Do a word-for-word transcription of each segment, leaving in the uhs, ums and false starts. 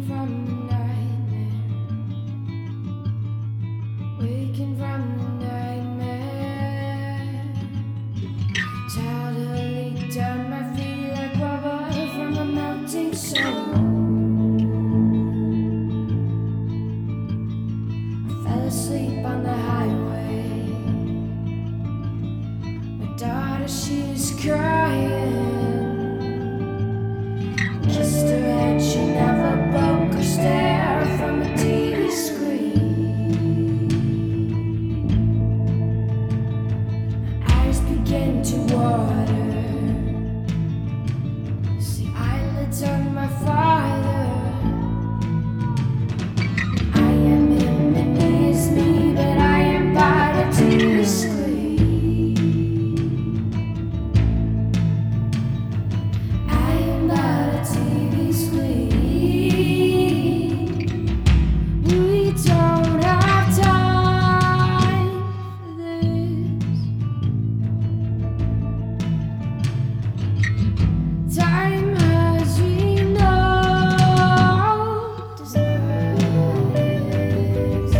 from a nightmare, waking from the nightmare. Childhood leaked down my feet like rubber from a melting soul. I fell asleep on the highway. My daughter, she was crying. Kissed her head, she never broke her stare from a T V screen. My eyes began to water. See eyelids on my father. I am him and he is me, but I am but a T V screen. I am but a T V screen. We don't have time for this. Time, as we know, does not exist.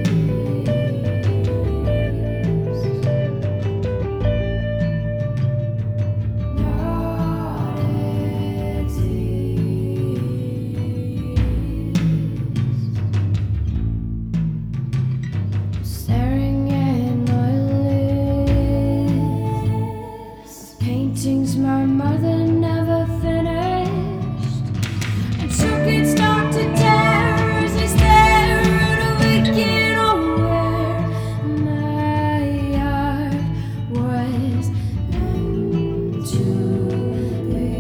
Not exist. Staring at my list, paintings my mother never finished, and took its dark to terrors as there at a wicked nowhere. My heart was meant to be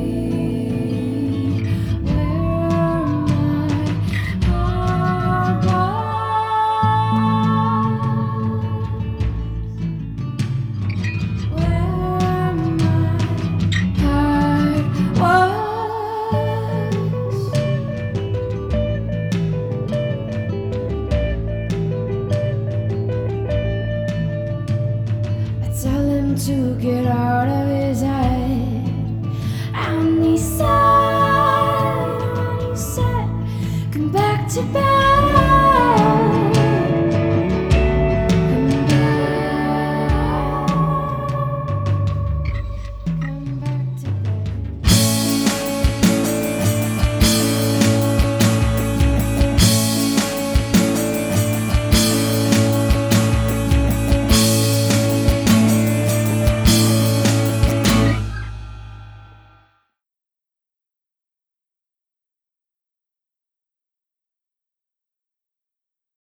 where my heart was. Where my heart was. I tell him to get out of his head, and he said, and he said, come back to bed.